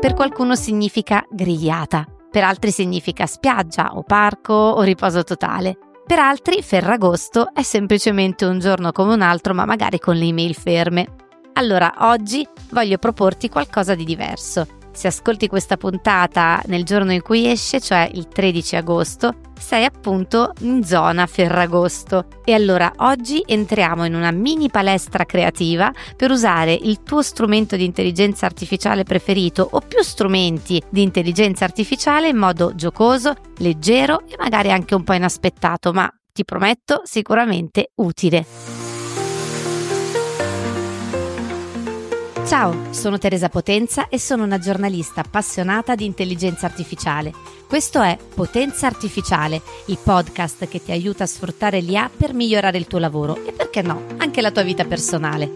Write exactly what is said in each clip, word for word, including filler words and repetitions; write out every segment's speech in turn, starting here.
per qualcuno significa grigliata, per altri significa spiaggia o parco o riposo totale. Per altri Ferragosto è semplicemente un giorno come un altro, ma magari con le email ferme. Allora, oggi voglio proporti qualcosa di diverso. Se ascolti questa puntata nel giorno in cui esce, cioè il tredici agosto, sei appunto in zona Ferragosto. E allora oggi entriamo in una mini palestra creativa per usare il tuo strumento di intelligenza artificiale preferito o più strumenti di intelligenza artificiale in modo giocoso, leggero e magari anche un po' inaspettato, ma ti prometto sicuramente utile. Ciao, sono Teresa Potenza e sono una giornalista appassionata di intelligenza artificiale. Questo è Potenza Artificiale, il podcast che ti aiuta a sfruttare l'I A per migliorare il tuo lavoro e, perché no, anche la tua vita personale.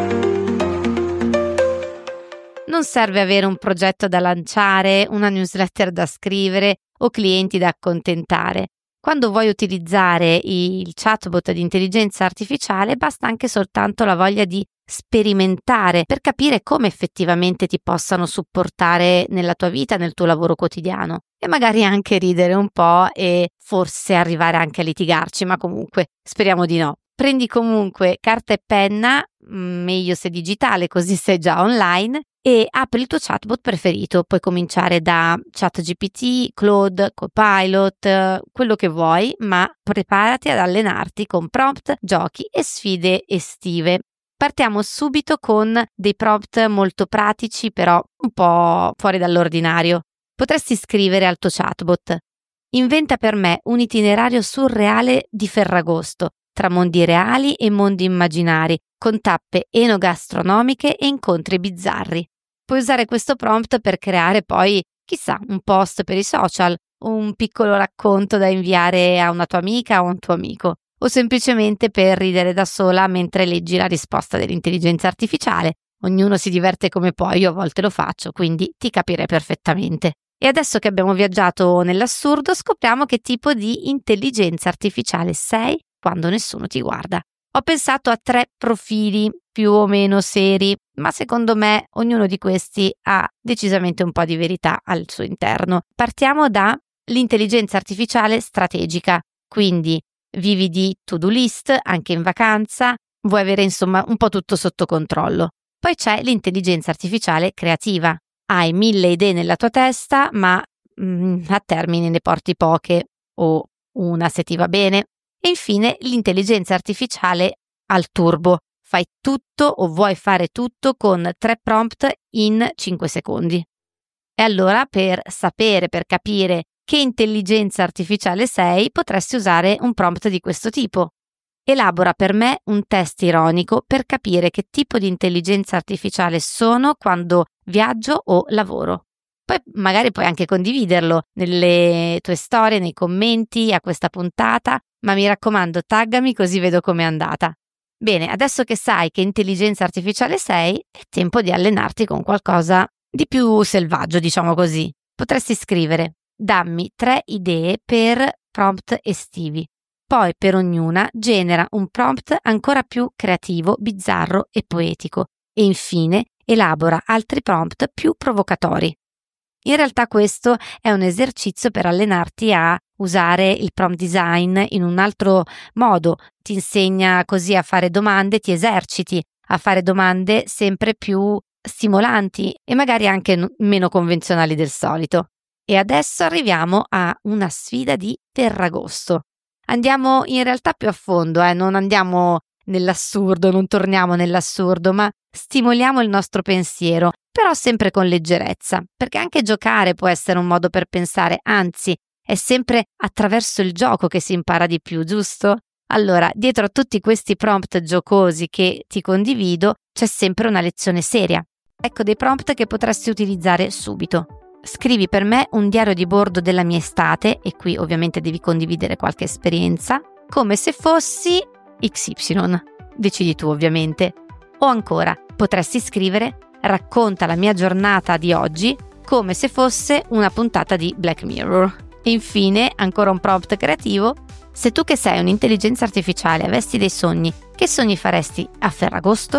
Non serve avere un progetto da lanciare, una newsletter da scrivere o clienti da accontentare. Quando vuoi utilizzare il chatbot di intelligenza artificiale basta anche soltanto la voglia di sperimentare per capire come effettivamente ti possano supportare nella tua vita, nel tuo lavoro quotidiano e magari anche ridere un po' e forse arrivare anche a litigarci, ma comunque speriamo di no. Prendi comunque carta e penna, meglio se digitale così sei già online, e apri il tuo chatbot preferito. Puoi cominciare da ChatGPT, Claude, Copilot, quello che vuoi, ma preparati ad allenarti con prompt, giochi e sfide estive. Partiamo subito con dei prompt molto pratici, però un po' fuori dall'ordinario. Potresti scrivere al tuo chatbot: inventa per me un itinerario surreale di Ferragosto, tra mondi reali e mondi immaginari, con tappe enogastronomiche e incontri bizzarri. Puoi usare questo prompt per creare poi, chissà, un post per i social, un piccolo racconto da inviare a una tua amica o a un tuo amico, o semplicemente per ridere da sola mentre leggi la risposta dell'intelligenza artificiale. Ognuno si diverte come può, io a volte lo faccio, quindi ti capirei perfettamente. E adesso che abbiamo viaggiato nell'assurdo, scopriamo che tipo di intelligenza artificiale sei quando nessuno ti guarda. Ho pensato a tre profili più o meno seri, ma secondo me ognuno di questi ha decisamente un po' di verità al suo interno. Partiamo dall'intelligenza artificiale strategica, quindi vivi di to-do list anche in vacanza, vuoi avere insomma un po' tutto sotto controllo. Poi c'è l'intelligenza artificiale creativa. Hai mille idee nella tua testa, ma mm, a termine ne porti poche o una se ti va bene. E infine l'intelligenza artificiale al turbo. Fai tutto o vuoi fare tutto con tre prompt in cinque secondi. E allora per sapere, per capire che intelligenza artificiale sei, potresti usare un prompt di questo tipo. Elabora per me un test ironico per capire che tipo di intelligenza artificiale sono quando viaggio o lavoro. Poi magari puoi anche condividerlo nelle tue storie, nei commenti a questa puntata, ma mi raccomando, taggami così vedo com'è andata. Bene, adesso che sai che intelligenza artificiale sei, è tempo di allenarti con qualcosa di più selvaggio, diciamo così. Potresti scrivere: dammi tre idee per prompt estivi. Poi per ognuna genera un prompt ancora più creativo, bizzarro e poetico. E infine elabora altri prompt più provocatori. In realtà questo è un esercizio per allenarti a usare il prompt design in un altro modo. Ti insegna così a fare domande, ti eserciti a fare domande sempre più stimolanti e magari anche n- meno convenzionali del solito. E adesso arriviamo a una sfida di Ferragosto. Andiamo in realtà più a fondo, eh? Non andiamo nell'assurdo, non torniamo nell'assurdo, ma stimoliamo il nostro pensiero, però sempre con leggerezza, perché anche giocare può essere un modo per pensare, anzi, è sempre attraverso il gioco che si impara di più, giusto? Allora, dietro a tutti questi prompt giocosi che ti condivido, c'è sempre una lezione seria. Ecco dei prompt che potresti utilizzare subito. Scrivi per me un diario di bordo della mia estate, e qui ovviamente devi condividere qualche esperienza, come se fossi X Y. Decidi tu ovviamente. O ancora, potresti scrivere: racconta la mia giornata di oggi come se fosse una puntata di Black Mirror. E infine, ancora un prompt creativo: se tu che sei un'intelligenza artificiale avessi dei sogni, che sogni faresti a Ferragosto?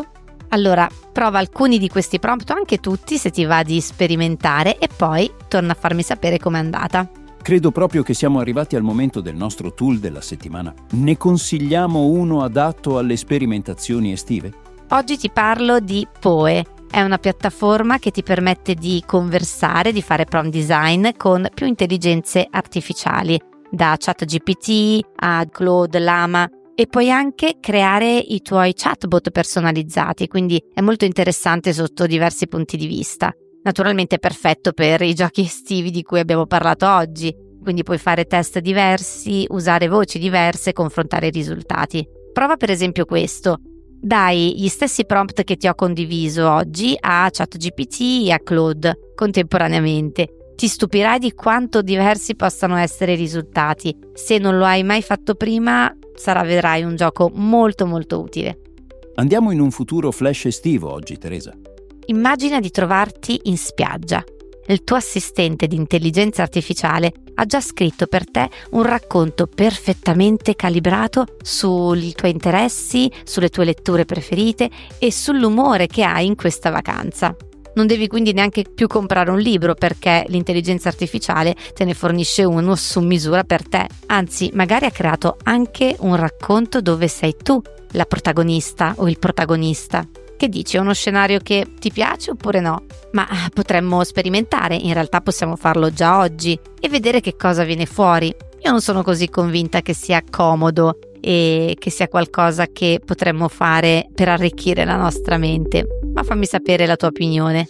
Allora, prova alcuni di questi prompt, anche tutti se ti va di sperimentare, e poi torna a farmi sapere com'è andata. Credo proprio che siamo arrivati al momento del nostro tool della settimana. Ne consigliamo uno adatto alle sperimentazioni estive? Oggi ti parlo di Poe. È una piattaforma che ti permette di conversare, di fare prompt design con più intelligenze artificiali, da ChatGPT a Claude Llama, e puoi anche creare i tuoi chatbot personalizzati, quindi è molto interessante sotto diversi punti di vista. Naturalmente è perfetto per i giochi estivi di cui abbiamo parlato oggi, quindi puoi fare test diversi, usare voci diverse, confrontare i risultati. Prova per esempio questo. Dai gli stessi prompt che ti ho condiviso oggi a ChatGPT e a Claude contemporaneamente. Ti stupirai di quanto diversi possano essere i risultati. Se non lo hai mai fatto prima, sarà, vedrai, un gioco molto molto utile. Andiamo in un futuro flash estivo oggi, Teresa. Immagina di trovarti in spiaggia. Il tuo assistente di intelligenza artificiale ha già scritto per te un racconto perfettamente calibrato sui tuoi interessi, sulle tue letture preferite e sull'umore che hai in questa vacanza. Non devi quindi neanche più comprare un libro, perché l'intelligenza artificiale te ne fornisce uno su misura per te. Anzi, magari ha creato anche un racconto dove sei tu la protagonista o il protagonista. Che dici, è uno scenario che ti piace oppure no? Ma potremmo sperimentare, in realtà possiamo farlo già oggi e vedere che cosa viene fuori. Io non sono così convinta che sia comodo e che sia qualcosa che potremmo fare per arricchire la nostra mente, ma fammi sapere la tua opinione.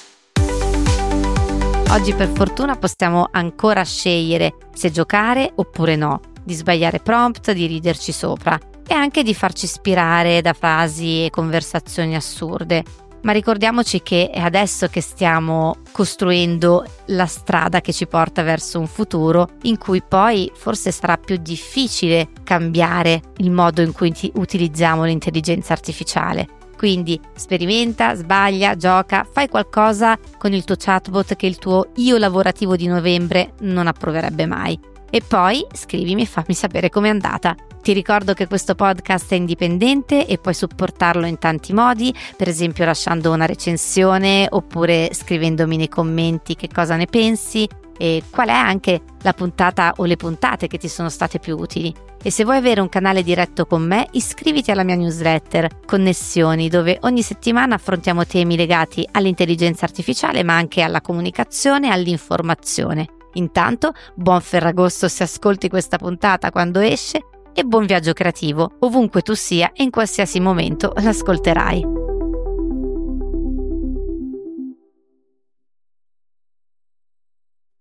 Oggi per fortuna possiamo ancora scegliere se giocare oppure no, di sbagliare prompt, di riderci sopra e anche di farci ispirare da frasi e conversazioni assurde. Ma ricordiamoci che è adesso che stiamo costruendo la strada che ci porta verso un futuro in cui poi forse sarà più difficile cambiare il modo in cui utilizziamo l'intelligenza artificiale. Quindi sperimenta, sbaglia, gioca, fai qualcosa con il tuo chatbot che il tuo io lavorativo di novembre non approverebbe mai. E poi scrivimi e fammi sapere com'è andata. Ti ricordo che questo podcast è indipendente e puoi supportarlo in tanti modi, per esempio lasciando una recensione oppure scrivendomi nei commenti che cosa ne pensi e qual è anche la puntata o le puntate che ti sono state più utili. E se vuoi avere un canale diretto con me, iscriviti alla mia newsletter Connessioni, dove ogni settimana affrontiamo temi legati all'intelligenza artificiale, ma anche alla comunicazione e all'informazione. Intanto, buon Ferragosto se ascolti questa puntata quando esce e buon viaggio creativo, ovunque tu sia e in qualsiasi momento l'ascolterai.